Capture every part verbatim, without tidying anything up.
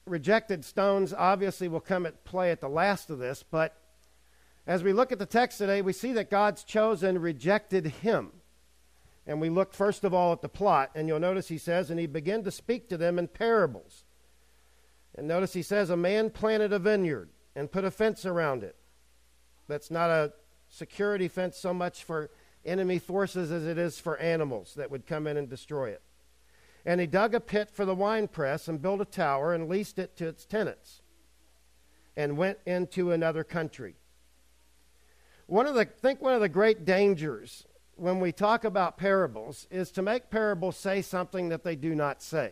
rejected stones obviously will come at play at the last of this, but as we look at the text today, we see that God's chosen rejected him. And we look first of all at the plot, and you'll notice he says, and he began to speak to them in parables. And notice he says, a man planted a vineyard and put a fence around it. That's not a security fence so much for enemy forces as it is for animals that would come in and destroy it. And he dug a pit for the winepress and built a tower and leased it to its tenants and went into another country. One of the, I think one of the great dangers when we talk about parables is to make parables say something that they do not say.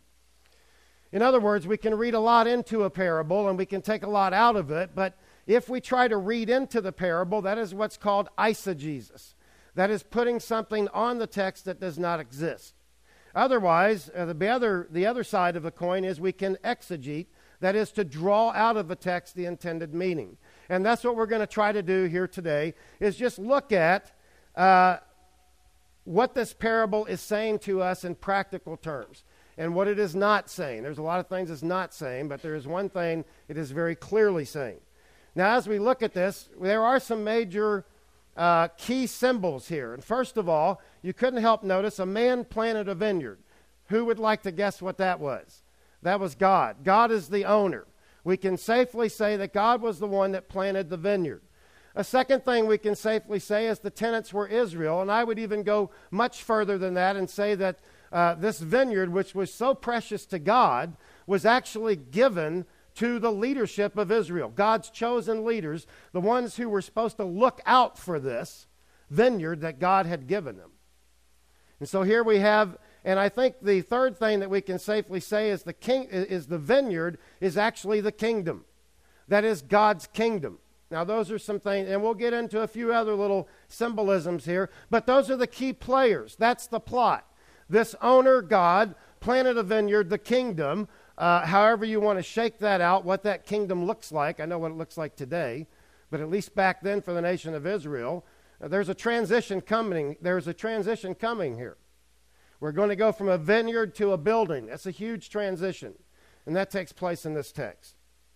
In other words, we can read a lot into a parable and we can take a lot out of it, but if we try to read into the parable, that is what's called eisegesis. That is putting something on the text that does not exist. Otherwise, uh, the other the other side of the coin is we can exegete, that is to draw out of the text the intended meaning. And that's what we're going to try to do here today, is just look at uh, what this parable is saying to us in practical terms and what it is not saying. There's a lot of things it's not saying, but there is one thing it is very clearly saying. Now, as we look at this, there are some major uh, key symbols here. And first of all, you couldn't help notice a man planted a vineyard. Who would like to guess what that was? That was God. God is the owner. We can safely say that God was the one that planted the vineyard. A second thing we can safely say is the tenants were Israel, and I would even go much further than that and say that uh, this vineyard, which was so precious to God, was actually given to the leadership of Israel, God's chosen leaders, the ones who were supposed to look out for this vineyard that God had given them. And so here we have, and I think the third thing that we can safely say is the king is the vineyard is actually the kingdom. That is God's kingdom. Now those are some things, and we'll get into a few other little symbolisms here, but those are the key players. That's the plot. This owner, God, planted a vineyard, the kingdom. Uh, however you want to shake that out, what that kingdom looks like. I know what it looks like today, but at least back then for the nation of Israel, uh, there's a transition coming. There's a transition coming here. We're going to go from a vineyard to a building. That's a huge transition, and that takes place in this text.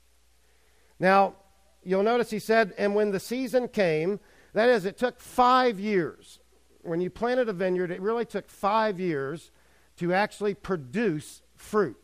Now, you'll notice he said, and when the season came, that is, it took five years. When you planted a vineyard, it really took five years to actually produce fruit.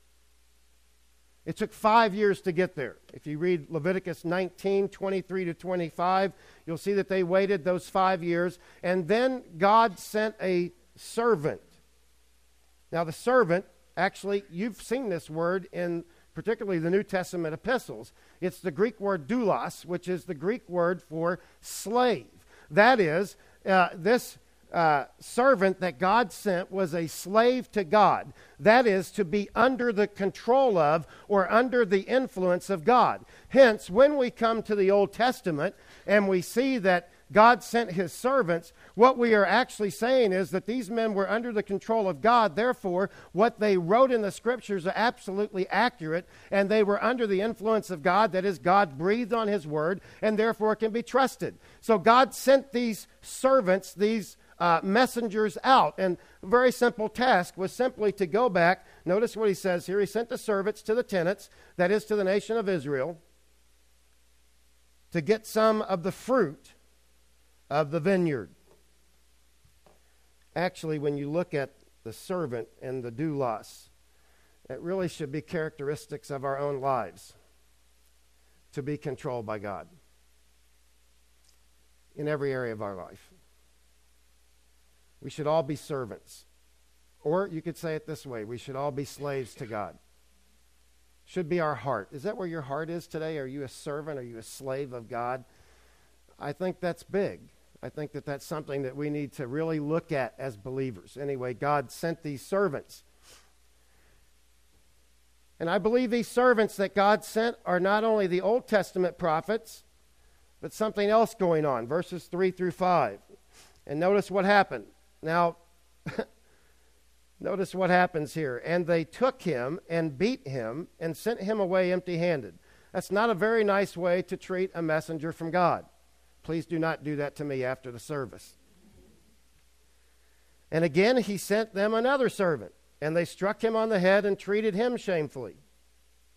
It took five years to get there. If you read Leviticus nineteen, twenty-three to twenty-five, you'll see that they waited those five years. And then God sent a servant. Now the servant, actually, you've seen this word in particularly the New Testament epistles. It's the Greek word doulos, which is the Greek word for slave. That is, uh, this Uh, servant that God sent was a slave to God. That is, to be under the control of or under the influence of God. Hence, when we come to the Old Testament and we see that God sent his servants, what we are actually saying is that these men were under the control of God. Therefore, what they wrote in the scriptures are absolutely accurate, and they were under the influence of God. That is, God breathed on his word, and therefore can be trusted. So God sent these servants, these Uh, messengers out. And a very simple task was simply to go back. Notice what he says here. He sent the servants to the tenants, that is to the nation of Israel, to get some of the fruit of the vineyard. Actually, when you look at the servant and the doulos, it really should be characteristics of our own lives to be controlled by God in every area of our life. We should all be servants. Or you could say it this way, we should all be slaves to God. Should be our heart. Is that where your heart is today? Are you a servant? Are you a slave of God? I think that's big. I think that that's something that we need to really look at as believers. Anyway, God sent these servants. And I believe these servants that God sent are not only the Old Testament prophets, but something else going on. Verses three through five. And notice what happened. Now, notice what happens here. And they took him and beat him and sent him away empty-handed. That's not a very nice way to treat a messenger from God. Please do not do that to me after the service. And again he sent them another servant, and they struck him on the head and treated him shamefully.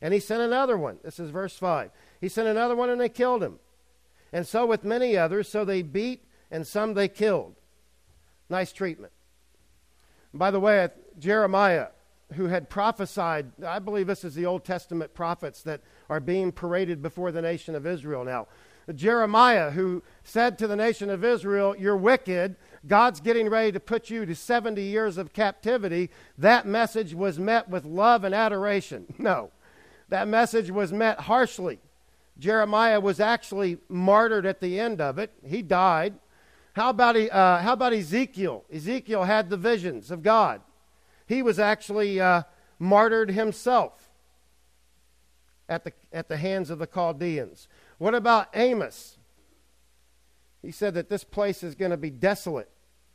And he sent another one. This is verse five. He sent another one and they killed him. And so with many others, so they beat and some they killed. Nice treatment. By the way, Jeremiah, who had prophesied, I believe this is the Old Testament prophets that are being paraded before the nation of Israel now. Jeremiah, who said to the nation of Israel, you're wicked, God's getting ready to put you to seventy years of captivity. That message was met with love and adoration. No, that message was met harshly. Jeremiah was actually martyred at the end of it. He died. How about, uh, how about Ezekiel? Ezekiel had the visions of God. He was actually uh, martyred himself at the, at the hands of the Chaldeans. What about Amos? He said that this place is going to be desolate.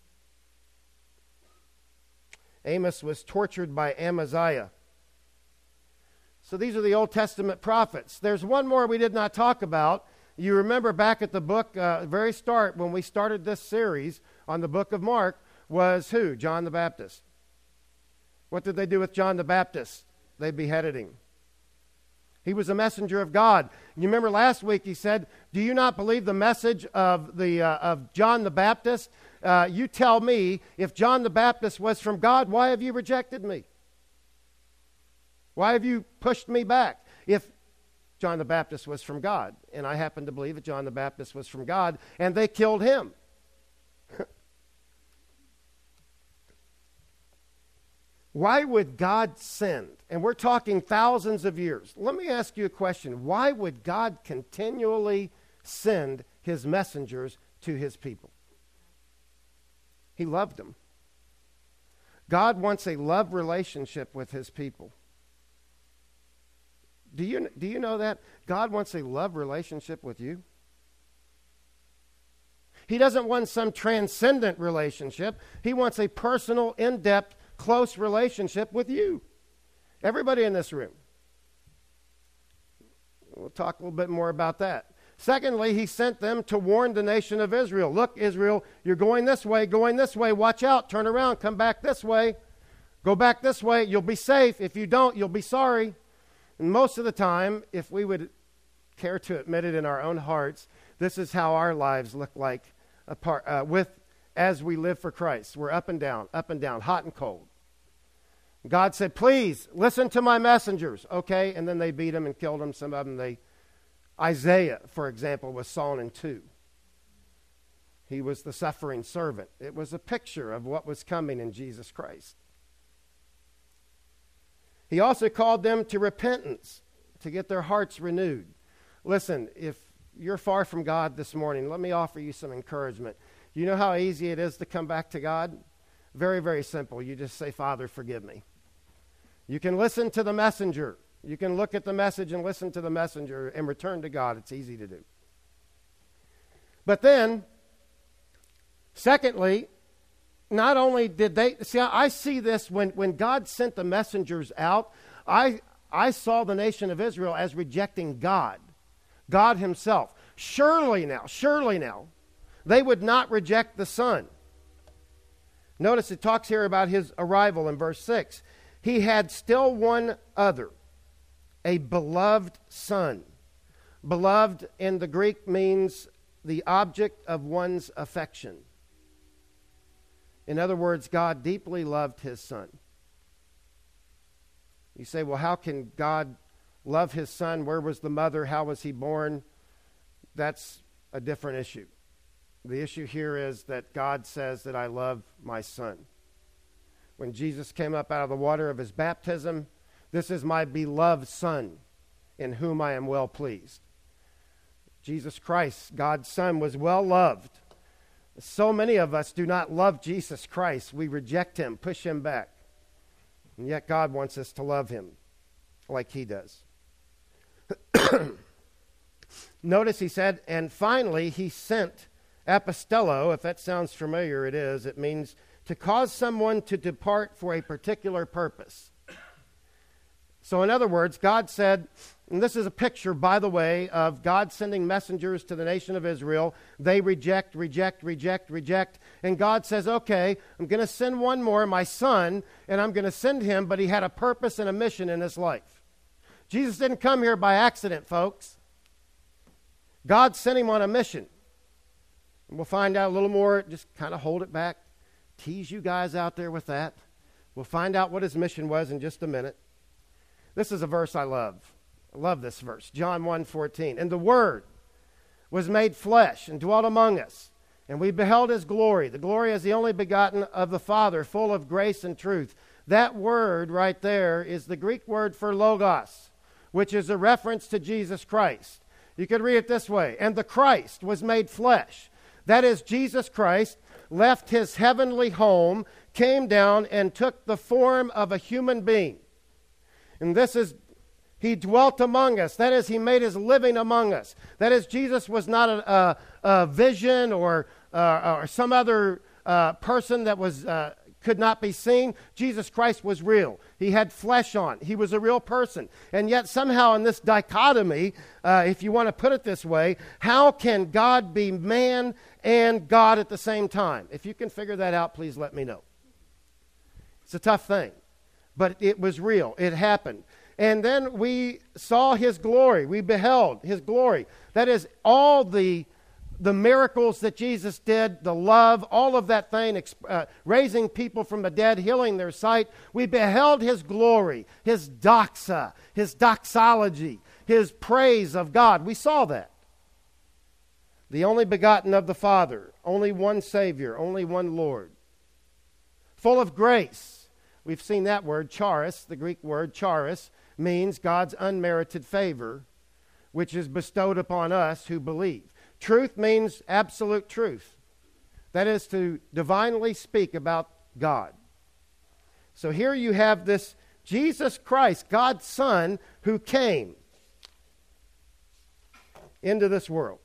Amos was tortured by Amaziah. So these are the Old Testament prophets. There's one more we did not talk about. You remember back at the book, uh, very start, when we started this series on the book of Mark, was who? John the Baptist. What did they do with John the Baptist? They beheaded him. He was a messenger of God. You remember last week he said, do you not believe the message of, the, uh, of John the Baptist? Uh, you tell me, if John the Baptist was from God, why have you rejected me? Why have you pushed me back? If John the Baptist was from God, and I happen to believe that John the Baptist was from God, and they killed him. Why would God send, and we're talking thousands of years. Let me ask you a question. Why would God continually send his messengers to his people? He loved them. God wants a love relationship with his people. Do you, do you know that? God wants a love relationship with you. He doesn't want some transcendent relationship. He wants a personal, in-depth, close relationship with you. Everybody in this room. We'll talk a little bit more about that. Secondly, he sent them to warn the nation of Israel. Look, Israel, you're going this way, going this way. Watch out, turn around, come back this way. Go back this way, you'll be safe. If you don't, you'll be sorry. And most of the time, if we would care to admit it in our own hearts, this is how our lives look like apart, uh, with as we live for Christ. We're up and down, up and down, hot and cold. God said, please, listen to my messengers. Okay, and then they beat them and killed them. Some of them, they... Isaiah, for example, was sawn in two. He was the suffering servant. It was a picture of what was coming in Jesus Christ. He also called them to repentance, to get their hearts renewed. Listen, if you're far from God this morning, let me offer you some encouragement. You know how easy it is to come back to God? Very, very simple. You just say, Father, forgive me. You can listen to the messenger. You can look at the message and listen to the messenger and return to God. It's easy to do. But then, secondly, not only did they, see, I see this when, when God sent the messengers out, I, I saw the nation of Israel as rejecting God, God himself. Surely now, surely now, they would not reject the Son. Notice it talks here about his arrival in verse six. He had still one other, a beloved son. Beloved in the Greek means the object of one's affection. In other words, God deeply loved his son. You say, well, how can God love his son? Where was the mother? How was he born? That's a different issue. The issue here is that God says that I love my son. When Jesus came up out of the water of his baptism, this is my beloved son in whom I am well pleased. Jesus Christ, God's son, was well loved. So many of us do not love Jesus Christ. We reject him, push him back. And yet God wants us to love him like he does. Notice he said, and finally he sent apostello. If that sounds familiar, it is. It means to cause someone to depart for a particular purpose. So in other words, God said, and this is a picture, by the way, of God sending messengers to the nation of Israel. They reject, reject, reject, reject. And God says, okay, I'm going to send one more, my son, and I'm going to send him, but he had a purpose and a mission in his life. Jesus didn't come here by accident, folks. God sent him on a mission. And we'll find out a little more, just kind of hold it back, tease you guys out there with that. We'll find out what his mission was in just a minute. This is a verse I love. I love this verse, John one fourteen. And the Word was made flesh and dwelt among us, and we beheld his glory, the glory as the only begotten of the Father, full of grace and truth. That word right there is the Greek word for logos, which is a reference to Jesus Christ. You could read it this way, and the Christ was made flesh. That is, Jesus Christ left his heavenly home, came down, and took the form of a human being. And this is, he dwelt among us. That is, he made his living among us. That is, Jesus was not a, a, a vision or, uh, or some other uh, person that was uh, could not be seen. Jesus Christ was real. He had flesh on. He was a real person. And yet somehow in this dichotomy, uh, if you want to put it this way, how can God be man and God at the same time? If you can figure that out, please let me know. It's a tough thing, but it was real. It happened. And then we saw his glory. We beheld his glory. That is, all the, the miracles that Jesus did, the love, all of that thing, uh, raising people from the dead, healing their sight. We beheld his glory, his doxa, his doxology, his praise of God. We saw that. The only begotten of the Father, only one Savior, only one Lord. Full of grace. We've seen that word, charis, the Greek word charis, means God's unmerited favor, which is bestowed upon us who believe. Truth means absolute truth. That is to divinely speak about God. So here you have this Jesus Christ, God's Son, who came into this world.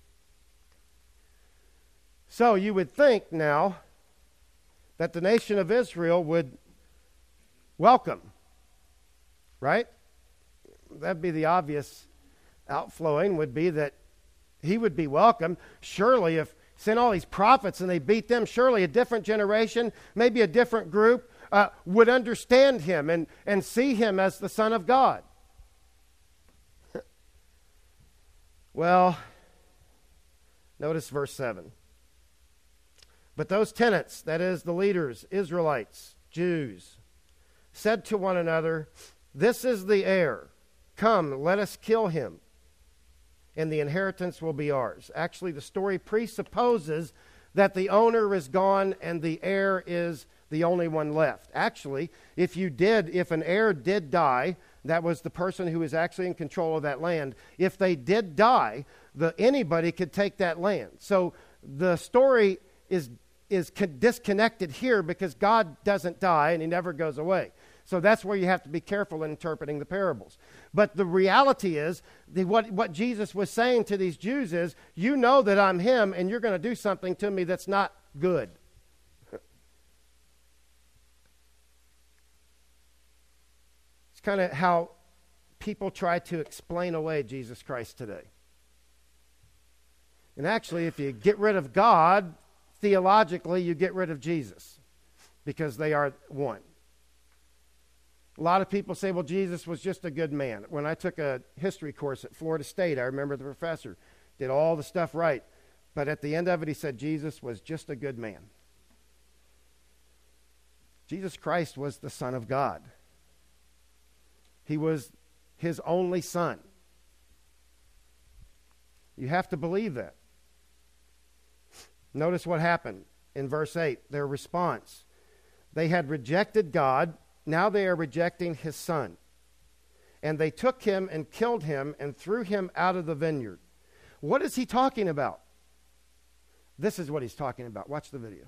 So you would think now that the nation of Israel would welcome, right? That'd be the obvious outflowing, would be that he would be welcome. Surely if sent all these prophets and they beat them, surely a different generation, maybe a different group, uh, would understand him and, and see him as the Son of God. Well, notice verse seven. But those tenants, that is the leaders, Israelites, Jews, said to one another, this is the heir. Come, let us kill him, and the inheritance will be ours. Actually, the story presupposes that the owner is gone and the heir is the only one left. Actually, if you did, if an heir did die, that was the person who was actually in control of that land. If they did die, the, anybody could take that land. So the story is is disconnected here because God doesn't die and he never goes away. So that's where you have to be careful in interpreting the parables. But the reality is, the, what, what Jesus was saying to these Jews is, you know that I'm him and you're going to do something to me that's not good. It's kind of how people try to explain away Jesus Christ today. And actually, if you get rid of God, theologically, you get rid of Jesus because they are one. A lot of people say, well, Jesus was just a good man. When I took a history course at Florida State, I remember the professor did all the stuff right. But at the end of it, he said Jesus was just a good man. Jesus Christ was the Son of God. He was his only Son. You have to believe that. Notice what happened in verse eight, their response. They had rejected God, now they are rejecting his Son. And they took him and killed him and threw him out of the vineyard. What is he talking about? This is what he's talking about. Watch the video.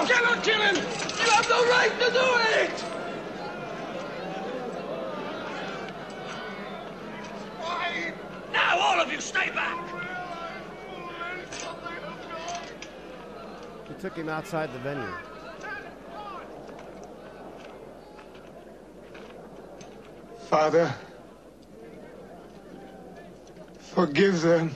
You cannot kill him! You have no right to do it! Why? Now all of you stay back! He took him outside the venue. Father, forgive them.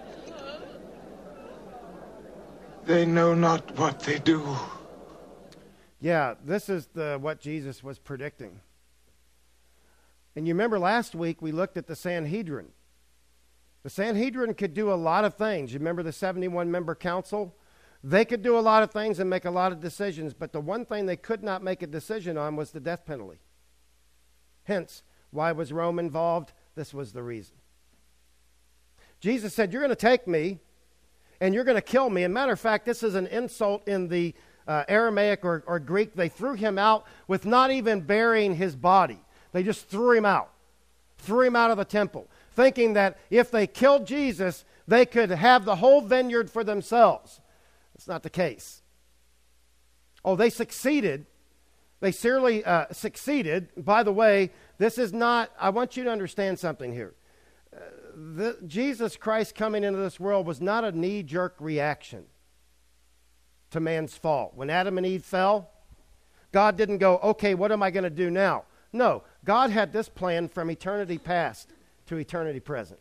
They know not what they do. Yeah, this is the what Jesus was predicting. And you remember last week we looked at the Sanhedrin. The Sanhedrin could do a lot of things. You remember the seventy-one member council? They could do a lot of things and make a lot of decisions, but the one thing they could not make a decision on was the death penalty. Hence, why was Rome involved? This was the reason. Jesus said, you're going to take me and you're going to kill me. And matter of fact, this is an insult in the uh, Aramaic or, or Greek. They threw him out with not even burying his body. They just threw him out, threw him out of the temple, thinking that if they killed Jesus, they could have the whole vineyard for themselves. That's not the case. Oh, they succeeded. They seriously uh, succeeded. By the way, this is not, I want you to understand something here. Uh, the, Jesus Christ coming into this world was not a knee-jerk reaction to man's fall. When Adam and Eve fell, God didn't go, okay, what am I going to do now? No, God had this plan from eternity past to eternity present.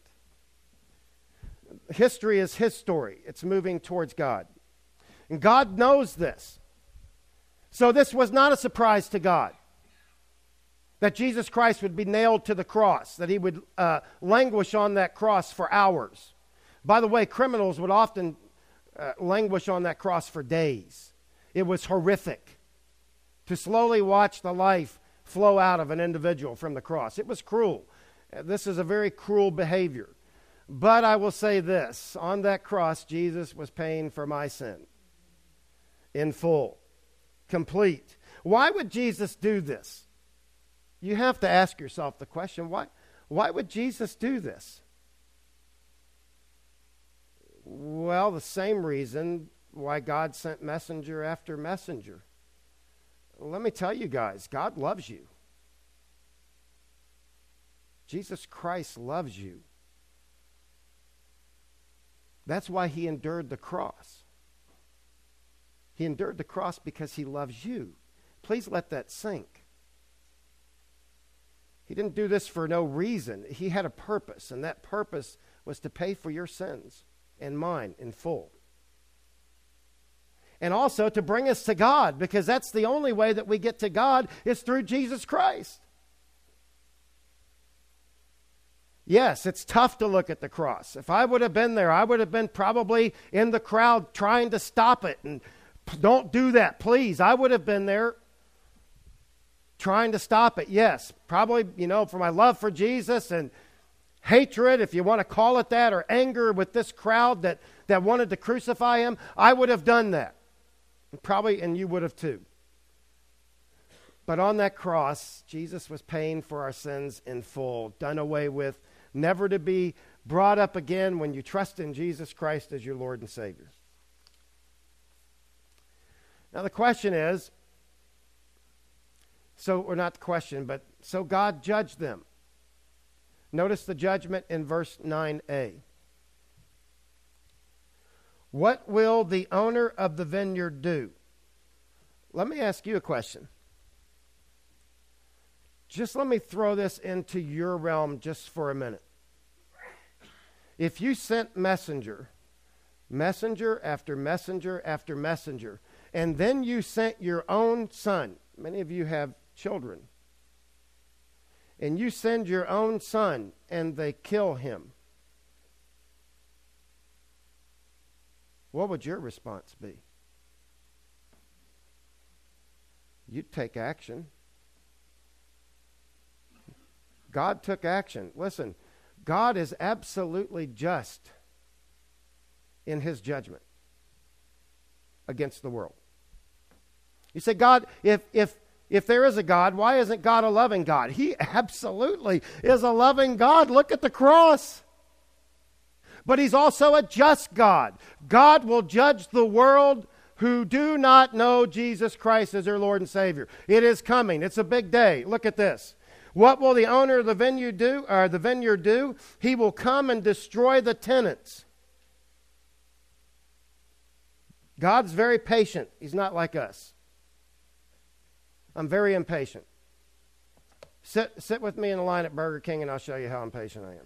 History is his story. It's moving towards God. And God knows this. So this was not a surprise to God that Jesus Christ would be nailed to the cross, that he would uh, languish on that cross for hours. By the way, criminals would often uh, languish on that cross for days. It was horrific to slowly watch the life flow out of an individual from the cross. It was cruel. Uh, this is a very cruel behavior. But I will say this, on that cross, Jesus was paying for my sin in full. Complete. Why would Jesus do this? You have to ask yourself the question, why, why would Jesus do this? Well, the same reason why God sent messenger after messenger. Let me tell you guys, God loves you. Jesus Christ loves you. That's why he endured the cross. He endured the cross because he loves you. Please let that sink. He didn't do this for no reason. He had a purpose, and that purpose was to pay for your sins and mine in full. And also to bring us to God, because that's the only way that we get to God is through Jesus Christ. Yes, it's tough to look at the cross. If I would have been there, I would have been probably in the crowd trying to stop it. And don't do that, please. I would have been there trying to stop it. Yes, probably, you know, for my love for Jesus and hatred, if you want to call it that, or anger with this crowd that, that wanted to crucify him, I would have done that. Probably, and you would have too. But on that cross, Jesus was paying for our sins in full, done away with, never to be brought up again when you trust in Jesus Christ as your Lord and Savior. Now the question is, so, or not the question, but so God judged them. Notice the judgment in verse nine a. What will the owner of the vineyard do? Let me ask you a question. Just let me throw this into your realm just for a minute. If you sent messenger, messenger after messenger after messenger, and then you sent your own son, many of you have children, and you send your own son and they kill him, what would your response be? You'd take action. God took action. Listen, God is absolutely just in his judgment against the world. You say, God, if if if there is a God, why isn't God a loving God? He absolutely is a loving God. Look at the cross. But he's also a just God. God will judge the world who do not know Jesus Christ as their Lord and Savior. It is coming. It's a big day. Look at this. What will the owner of the vineyard do? Or the vineyard do? He will come and destroy the tenants. God's very patient. He's not like us. I'm very impatient. Sit, sit with me in the line at Burger King and I'll show you how impatient I am.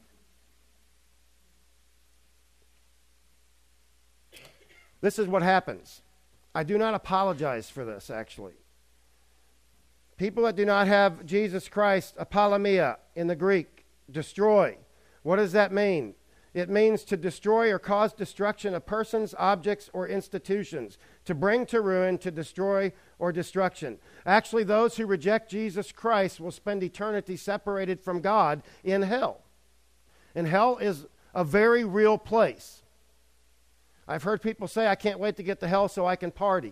This is what happens. I do not apologize for this, actually. People that do not have Jesus Christ, apolemia in the Greek, destroy. What does that mean? It means to destroy or cause destruction of persons, objects, or institutions, to bring to ruin, to destroy, or destruction. Actually, those who reject Jesus Christ will spend eternity separated from God in hell. And hell is a very real place. I've heard people say, I can't wait to get to hell so I can party.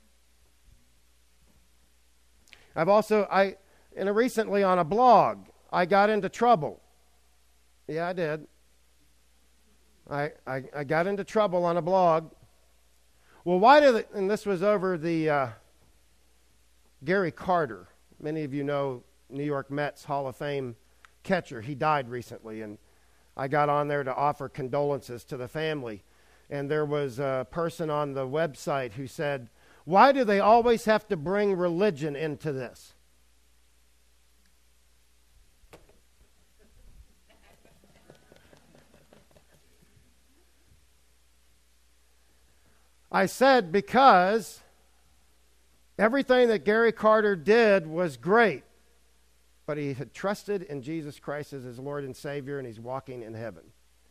I've also, I, in a, recently on a blog, I got into trouble. Yeah, I did. I, I, I got into trouble on a blog. Well, why did it, and this was over the uh, Gary Carter. Many of you know New York Mets Hall of Fame catcher. He died recently, and I got on there to offer condolences to the family. And there was a person on the website who said, why do they always have to bring religion into this? I said, because everything that Gary Carter did was great, but he had trusted in Jesus Christ as his Lord and Savior, and he's walking in heaven.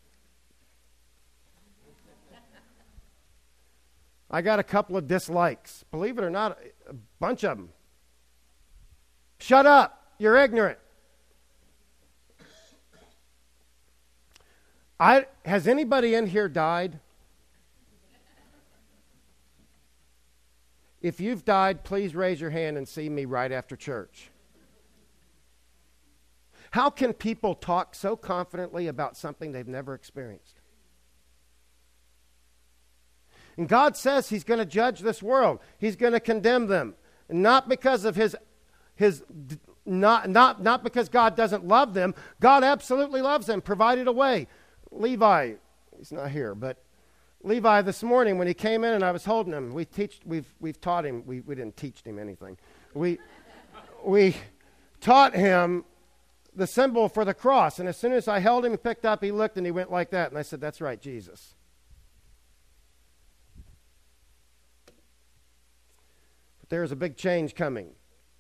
I got a couple of dislikes. Believe it or not, a bunch of them. Shut up. You're ignorant. I, has anybody in here died? If you've died, please raise your hand and see me right after church. How can people talk so confidently about something they've never experienced? And God says he's going to judge this world. He's going to condemn them. Not because of his, his not, not, not because God doesn't love them. God absolutely loves them, provided a way. Levi, he's not here, but Levi this morning when he came in and I was holding him, we teach, we've, we've taught him, we, we didn't teach him anything. We, we taught him the symbol for the cross. And as soon as I held him and picked up, he looked and he went like that. And I said, that's right, Jesus. There's a big change coming.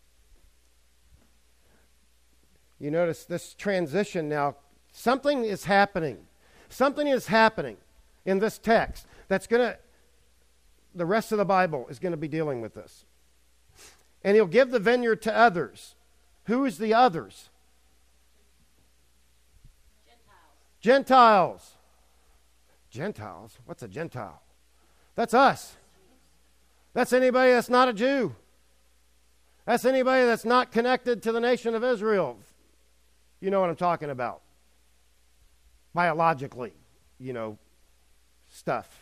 You notice this transition now. Something is happening. Something is happening in this text that's going to, the rest of the Bible is going to be dealing with this. And he'll give the vineyard to others. Who is the others? Gentiles. Gentiles. Gentiles? What's a Gentile? That's us. That's anybody that's not a Jew. That's anybody that's not connected to the nation of Israel. You know what I'm talking about. Biologically, you know, stuff.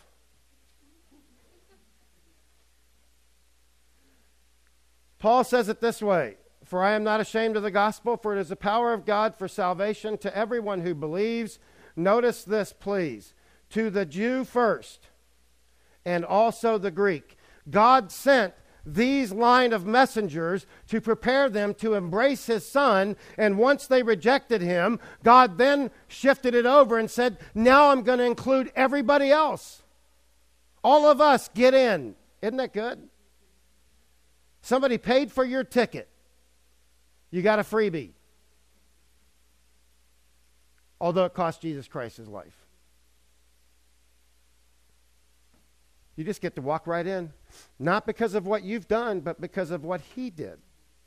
Paul says it this way, for I am not ashamed of the gospel, for it is the power of God for salvation to everyone who believes. Notice this, please. To the Jew first, and also the Greek. God sent these line of messengers to prepare them to embrace his son, and once they rejected him, God then shifted it over and said, now I'm going to include everybody else. All of us get in. Isn't that good? Somebody paid for your ticket. You got a freebie. Although it cost Jesus Christ his life. You just get to walk right in. Not because of what you've done, but because of what he did.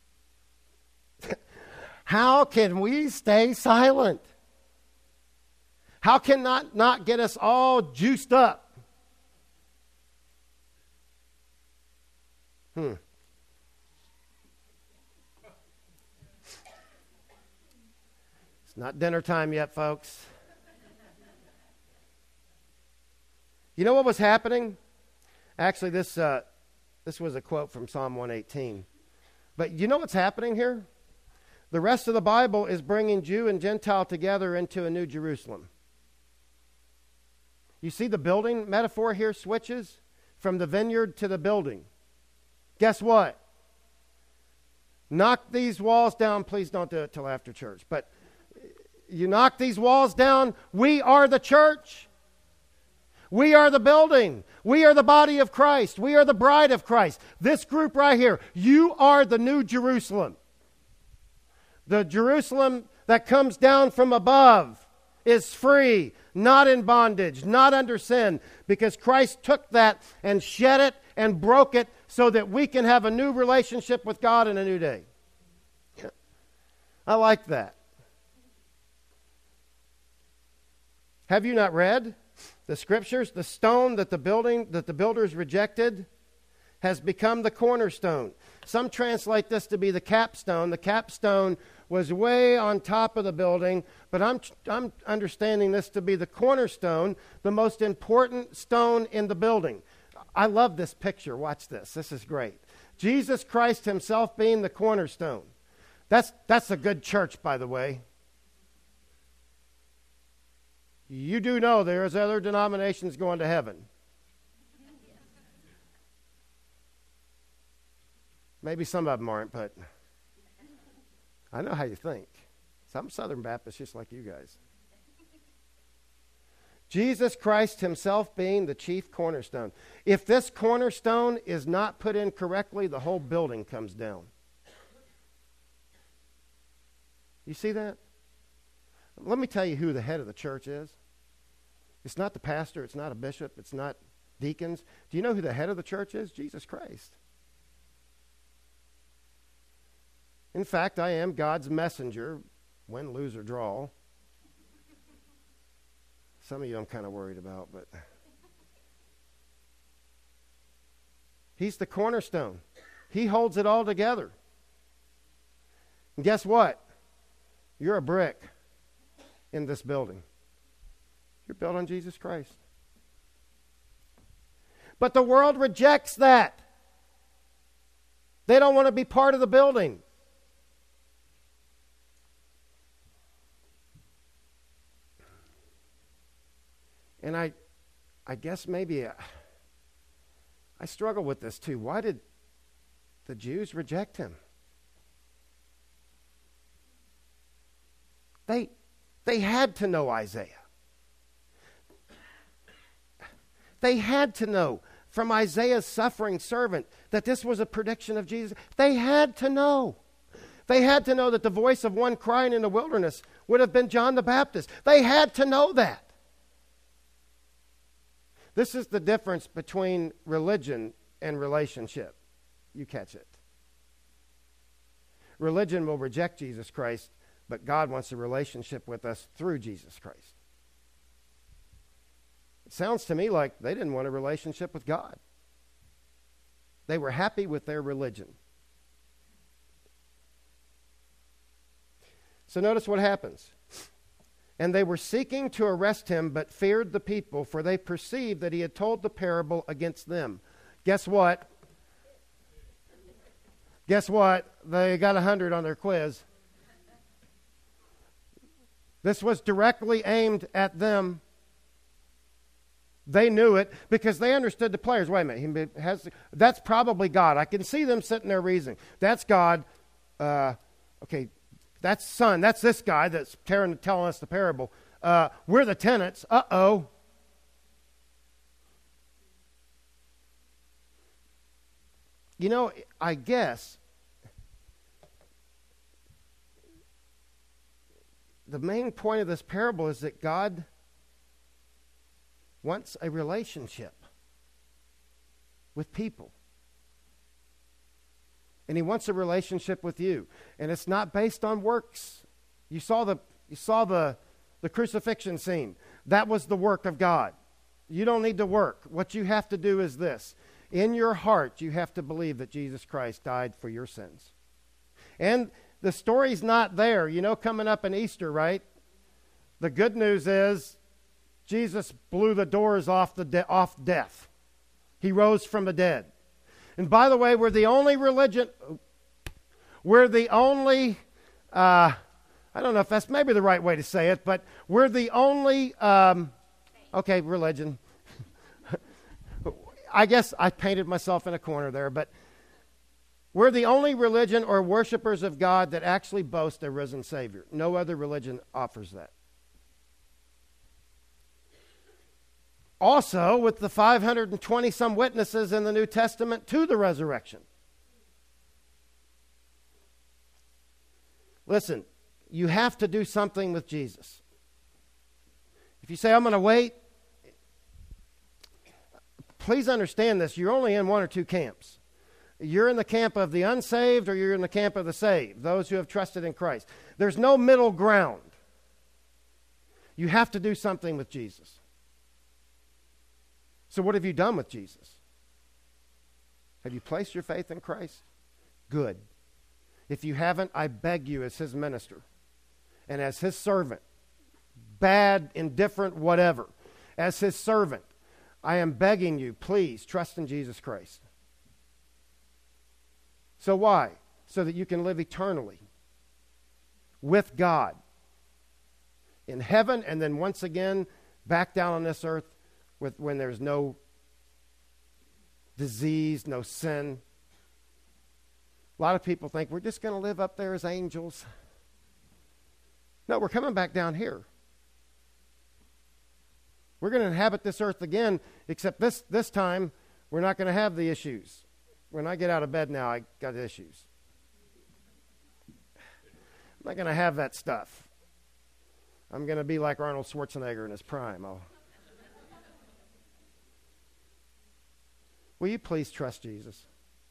How can we stay silent? How can that not get us all juiced up? Hmm. It's not dinner time yet, folks. You know what was happening? Actually, this uh, this was a quote from Psalm one eighteen. But you know what's happening here? The rest of the Bible is bringing Jew and Gentile together into a new Jerusalem. You see the building metaphor here switches from the vineyard to the building. Guess what? Knock these walls down. Please don't do it till after church. But you knock these walls down. We are the church. We are the building. We are the body of Christ. We are the bride of Christ. This group right here, you are the new Jerusalem. The Jerusalem that comes down from above is free, not in bondage, not under sin, because Christ took that and shed it and broke it so that we can have a new relationship with God in a new day. I like that. Have you not read the scriptures? The stone that the building that the builders rejected has become the cornerstone. Some translate this to be the capstone. The capstone was way on top of the building, but I'm I'm understanding this to be the cornerstone, the most important stone in the building. I love this picture. Watch this. This is great. Jesus Christ himself being the cornerstone. That's that's a good church, by the way. You do know there's other denominations going to heaven. Maybe some of them aren't, but I know how you think. Some Southern Baptists just like you guys. Jesus Christ himself being the chief cornerstone. If this cornerstone is not put in correctly, the whole building comes down. You see that? Let me tell you who the head of the church is. It's not the pastor. It's not a bishop. It's not deacons. Do you know who the head of the church is? Jesus Christ. In fact, I am God's messenger, win, lose, or draw. Some of you I'm kind of worried about, but he's the cornerstone. He holds it all together. And guess what? You're a brick in this building. You're built on Jesus Christ. But the world rejects that. They don't want to be part of the building. And I, I guess maybe I, I struggle with this too. Why did the Jews reject him? They, they had to know Isaiah. They had to know from Isaiah's suffering servant that this was a prediction of Jesus. They had to know. They had to know that the voice of one crying in the wilderness would have been John the Baptist. They had to know that. This is the difference between religion and relationship. You catch it. Religion will reject Jesus Christ, but God wants a relationship with us through Jesus Christ. It sounds to me like they didn't want a relationship with God. They were happy with their religion. So notice what happens. And they were seeking to arrest him, but feared the people, for they perceived that he had told the parable against them. Guess what? Guess what? They got a hundred on their quiz. This was directly aimed at them. They knew it because they understood the players. Wait a minute. He has, that's probably God. I can see them sitting there reasoning. That's God. Uh, okay. That's son. That's this guy that's tearing, telling us the parable. Uh, we're the tenants. Uh-oh. You know, I guess the main point of this parable is that God wants a relationship with people. And he wants a relationship with you. And it's not based on works. You saw the you saw the, the crucifixion scene. That was the work of God. You don't need to work. What you have to do is this. In your heart, you have to believe that Jesus Christ died for your sins. And the story's not there. You know, coming up in Easter, right? The good news is Jesus blew the doors off the de- off death. He rose from the dead. And by the way, we're the only religion, we're the only, uh, I don't know if that's maybe the right way to say it, but we're the only, um, okay, religion. I guess I painted myself in a corner there, but we're the only religion or worshipers of God that actually boast a risen Savior. No other religion offers that. Also, with the five hundred twenty some witnesses in the New Testament to the resurrection. Listen, you have to do something with Jesus. If you say, I'm going to wait, please understand this. You're only in one or two camps. You're in the camp of the unsaved or you're in the camp of the saved, those who have trusted in Christ. There's no middle ground. You have to do something with Jesus. So what have you done with Jesus? Have you placed your faith in Christ? Good. If you haven't, I beg you as his minister and as his servant, bad, indifferent, whatever, as his servant, I am begging you, please trust in Jesus Christ. So why? So that you can live eternally with God in heaven and then once again back down on this earth with when there's no disease, no sin. A lot of people think we're just going to live up there as angels. No, we're coming back down here. We're going to inhabit this earth again, except this, this time we're not going to have the issues. When I get out of bed now, I got issues. I'm not going to have that stuff. I'm going to be like Arnold Schwarzenegger in his prime. I'll Will you please trust Jesus?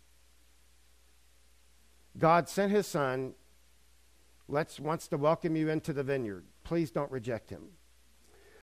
God sent his son, let's, wants to welcome you into the vineyard. Please don't reject him.